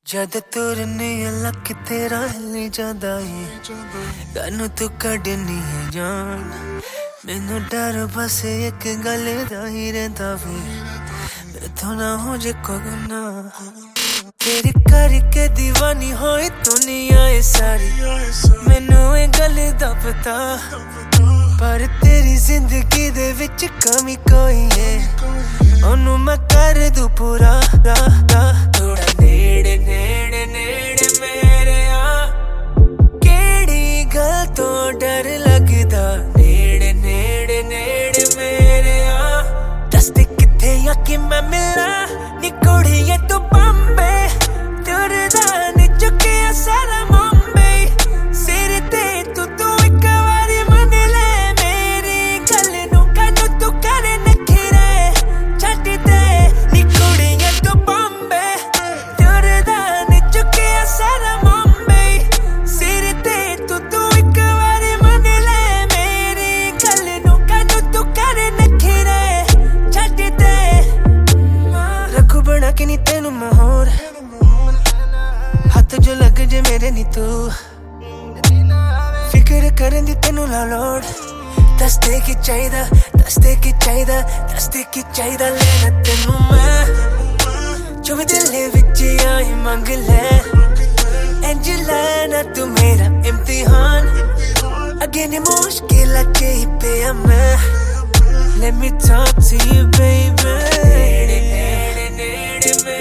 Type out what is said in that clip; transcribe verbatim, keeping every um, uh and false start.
जद तुरनी लक तेरा हिली जादा है कानू तू कढ़नी है जान मैनू डर बस एक गल दा ही रहिंदा वे मैथों ना हो जे कोई गुनाह तेरी करके दीवानी होई दुनिया ए सारी मैनू ए गल दा पता पर तेरी जिंदगी दे विच कमी कोई है ओनू मैं कर दूं पूरा रा रा थोड़ा नेड़े नेड़े नेड़े मेरे आ केड़ी गल तो डर लगदा नेड़े नेड़े नेड़े मेरे आ दस्ते किथे आके मैं मिला नी कुड़िए तू बम्बे तुरदा नी चुकिया सारा मुंबई सिर ते तू तू एक बारी मन ले मेरी गल नू कानू तू करे नखरे छट दे नी कुड़िए तू बम्बे तुरदा नी चुकिया सारा मुंबई सिर ते तू तू एक बारी मन ले मेरी गल नू कानू तू करे नखरे छट दे रखू बना के नी तेनू मैं होर हाथ जो लग जे मेरे नी तू फिक्र करन दी तेनू ला लोड़ दस्ते की चाहिदा दस्ते की चाहिदा दस्ते की चाहिदा लेना तेनू मैं जो भी दिल विच आई मंग ले इंज लेना तू मेरा इम्तिहान अगे नी मुश्किल के पे मैं let me talk to you baby नेड़े नेड़े नेड़े